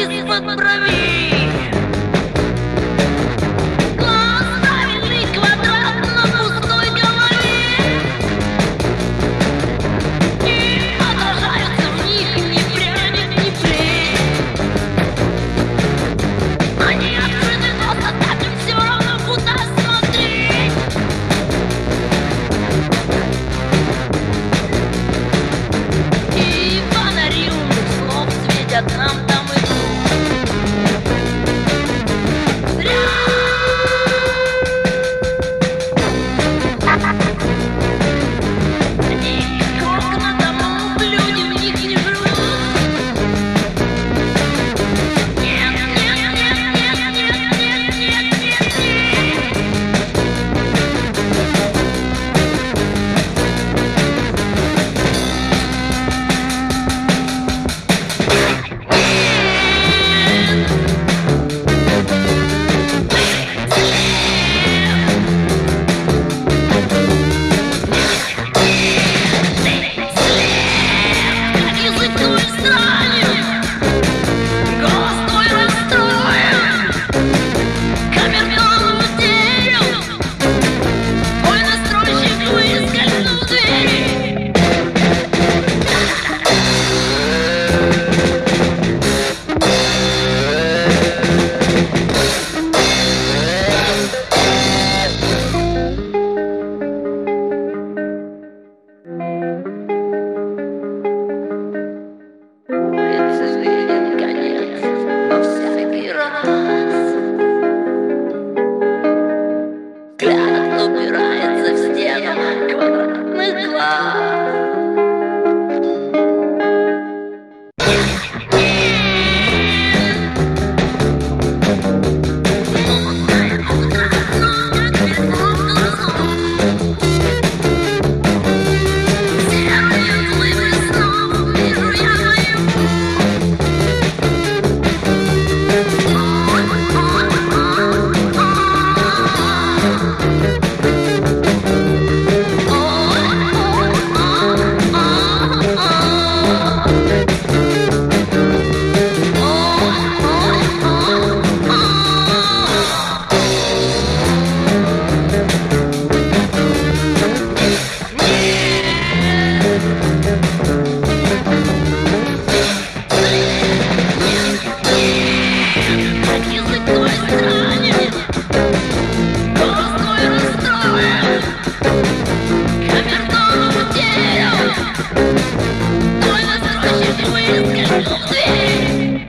из-под бровей. Глаз правильный квадрат на пустой голове, и отражаются в них ни пряник, ни плеть. Они открыты просто так, им все равно куда смотреть. И фонари умных слов светят нам там и тут. Зря. Они как окна домов, люди в них не живут. Нет, нет, нет, нет, нет, нет, нет, нет, нет. Как язык твой странен, голос твой расстроен, камертоном утерян, твой настройщик выскользнул в двери. Улицы видит конец во всякий раз. Взгляд упирается в стену квадратных глаз. Как язык твой странен, голос твой расстроен, камертоном утерян, твой настройщик выскользнул в дверь.